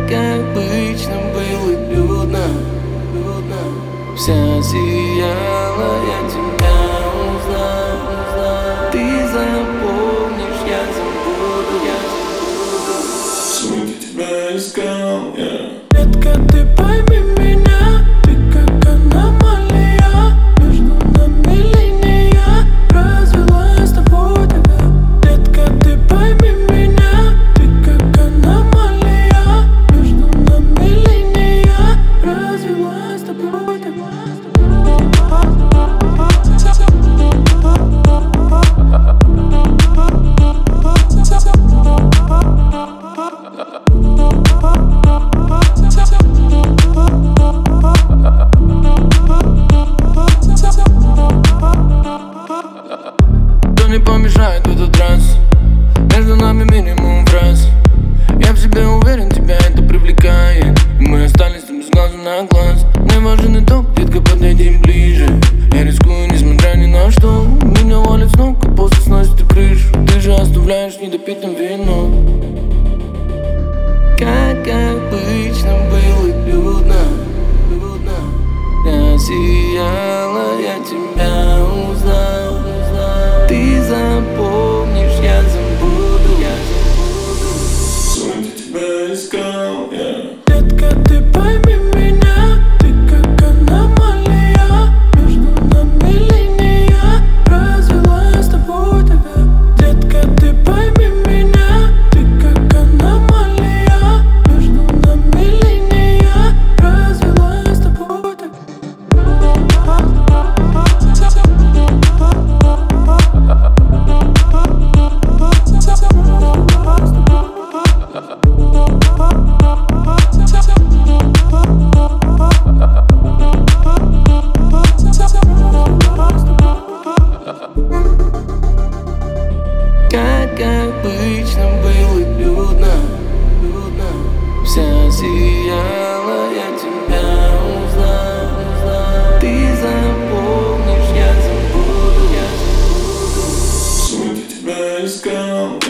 Как обычно было людно, вся сияла, я тебя узнал. Ты запомнишь, я забуду. Сумки тебя искал, Детка, ты пойми меня, ты как аномалия. Между нами линия развилась с тобой тогда. Детка, ты пойми меня, ты как аномалия. Между нами линия развилась с тобой тогда. Не помешает в этот раз. Между нами минимум фраз. Я в себе уверен, тебя это привлекает. И мы остались там с глазу на глаз. Мне важен итог, детка, подойди ближе. Я рискую, несмотря ни на что. Меня валит с ног, а после сносит и крышу. Ты же оставляешь недопитым вино. Как обычно было людно. Я сияла, я тебя узнал. Ты запомнишь, я забуду. сумки тебя искал, Детка, ты пойми меня, ты как аномалия. Между нами линия развилась с тобой тогда. Детка, ты пойми меня, ты как аномалия. Между нами линия развилась с тобой тогда. Как обычно было людно. Вся сияла, я тебя узнал. Ты запомнишь, я забуду. сумки тебя искал.